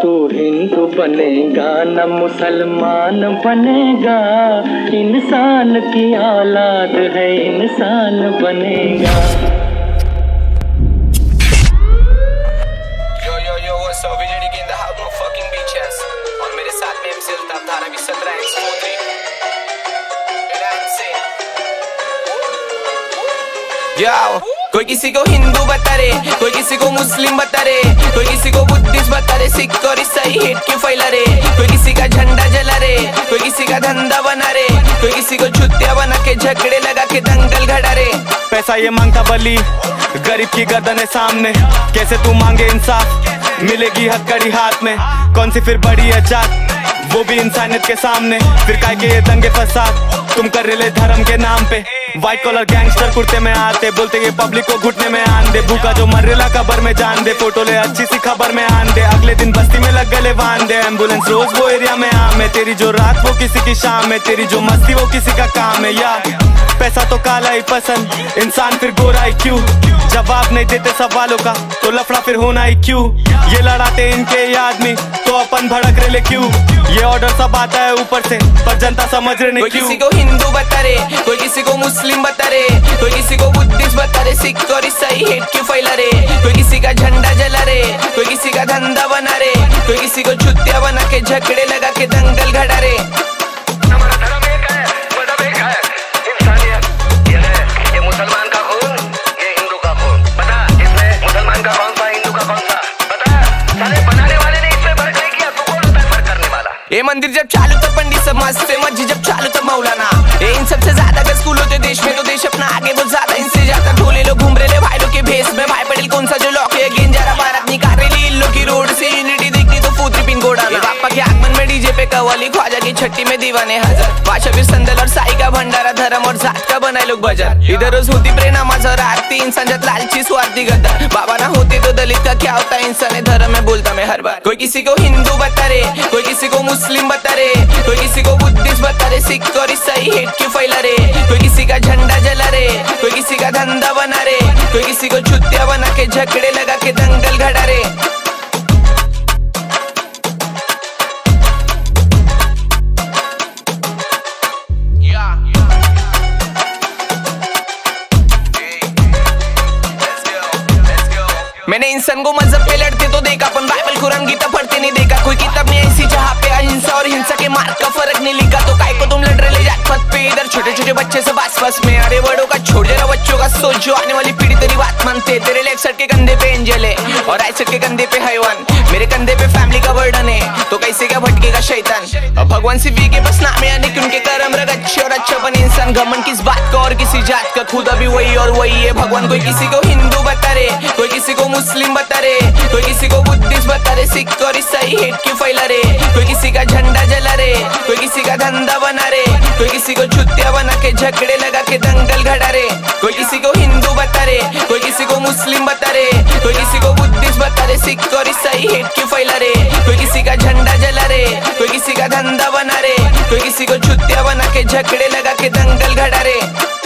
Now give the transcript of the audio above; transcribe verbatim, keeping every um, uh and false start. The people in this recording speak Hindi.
तू हिंदू बनेगा न मुसलमान बनेगा, इंसान की औलाद है इंसान बनेगा। यो यो यो व्हाट्स अप वीजेडी की in the house of fucking bitches, और मेरे साथ में एमसी अल्ताफ धारा भी सत्रह एक्स चौधरी। याओ कोई किसी को हिंदू बता रे, कोई किसी को मुस्लिम बता रे, कोई किसी को बुद्धिस्ट बता रे, सिख और ईसाई हेट क्यों फैला रे, कोई किसी का झंडा जला रे, कोई किसी का धंधा बना रे, कोई किसी को छुत्तिया बना के झगड़े लगा के दंगल घड़ा रे। पैसा ये मांगता बली, गरीब की गर्दन है सामने, कैसे तू मांगे इंसाफ, मिलेगी हथकड़ी हाथ में, कौन सी फिर बड़ी है जात, वो भी इंसानियत के सामने, फिर काय के ये दंगे फसाद तुम कर रहे धर्म के नाम पे। व्हाइट कॉलर गैंगस्टर कुर्ते में आते, बोलते ये पब्लिक को घुटने में आन दे, भूखा जो मर रेला कबर में जान दे, फोटो ले अच्छी सी खबर में आन दे, अगले दिन बस्ती में लग गले बांध दे, एम्बुलेंस रोज वो एरिया में आम है, तेरी जो रात वो किसी की शाम है, तेरी जो मस्ती वो किसी का काम है। यार पैसा तो काला ही पसंद, इंसान फिर गोरा ही क्यों, जवाब नहीं देते सवालों का तो लफड़ा फिर होना ही क्यों, ये लड़ाते इनके ये आदमी तो अपन भड़क रहे क्यों, ये ऑर्डर सब आता है ऊपर से पर जनता समझ रहे नहीं क्यों। कोई किसी को हिंदू बता रे, कोई किसी को मुस्लिम बता रे, कोई किसी को बुद्धिस्ट बता रे, सिख और ईसाई हेट क्यों फैला रे, कोई किसी का झंडा जला रे, कोई किसी का धंधा बना रे, कोई किसी को छुत्तिया बना के झगड़े लगा के दंगल घड़ा रे। हमारा धर्म एक है, मजहब एक है, इंसानियत ये है, ये मुसलमान का खून, ये हिंदू का खून, पता इसमें मुसलमान का कौन सा, हिंदू का कौन सा, पता सारे बनाने वाले ने इसमें फर्क नहीं किया, तू कौन होता है फर्क करने वाला। ये मंदिर जब चालू तो पंडित सब मस्त से, मस्जिद जब चालू तो मौलाना, ये इन सबसे ज्यादा अगर स्कूल होते देश में तो देश अपना आगे बहुत ज्यादा, इनसे ज्यादा ढोले लोग घूम रहे भाई लोग के भेस में, भाई पटेल कौन सा जो लॉक है गेंजारा भारत निकाल रही इन लोग की रोड से, यूनिटी देखनी तो फूत्री पिन गोडाना, पापा के आगमन में डीजे पे कव्वाली, ख्वाजा की छट्टी में दीवाने हजार, बादशाह फिर संदल और साई का भंडारा, धर्म और जात का बनाए लोग भजन, इधर रोज होती प्रेरणा नमाज और आरती, इंसान जब लालची स्वार्थी गद्दार, बाबा ना होती तो दलित का क्या होता, इंसान है धर्म में बोलता मैं हर बार। कोई किसी को हिंदू बता रे, कोई किसी को मुस्लिम बता रे, कोई किसी को बुद्धिस्ट बता रे, सिख और ईसाई हेट क्यों फैला रे, कोई किसी का झंडा जला रे, कोई किसी का धंधा बना रे, कोई किसी को छुत्तिया बना के झगड़े लगा के दंगल घड़ा रे। मैंने इंसान को मजहब पे लड़ते तो देखा, अपन बाइबल कुरान गीता पढ़ते नहीं देखा, कोई किताब में ऐसी जहाँ पे अहिंसा और हिंसा के मार्ग का फर्क नहीं लिखा, तो काय को तुम लड़ रहे जात पात पे, इधर छोटे छोटे बच्चे सब आसपास में, अरे बड़ों का छोड़ जरा बच्चों का सोच, जो आने वाली पीढ़ी तेरी बात मानते, तेरे लेफ्ट साइड के कंधे पे एंजल है और राइट साइड के कंधे पे हैवान, मेरे कंधे पे फैमिली का बर्डन है, तो कैसे क्या भटकेगा शैतान। अब भगवान सिर्फ के बस नाम है, यानी कि उनके कर्म रग अच्छे और अच्छा बने इंसान, घमंड किस बात का और किसी जात का, खुदा भी वही और वही है भगवान। कोई किसी को हिंदू बता रे, कोई किसी को मुस्लिम बता रे, कोई किसी को बुद्धिस्ट बता रे, सिख और ईसाई हेट क्यों फैला रे, कोई किसी का झंडा जला रे, कोई किसी का धंधा बना रे, कोई किसी को छुत्तिया बना के झगड़े लगा के दंगल घड़ा रे। कोई किसी को हिंदू बता रे, कोई किसी को मुस्लिम बता रे, कोई किसी को बुद्धिस्ट बता रे, सिख और ईसाई हेट क्यों फैला रे, कोई किसी का झंडा जला रे, कोई किसी का धंधा बना रे, कोई किसी को छुत्तिया बना के झगड़े लगा के दंगल घड़ा रे।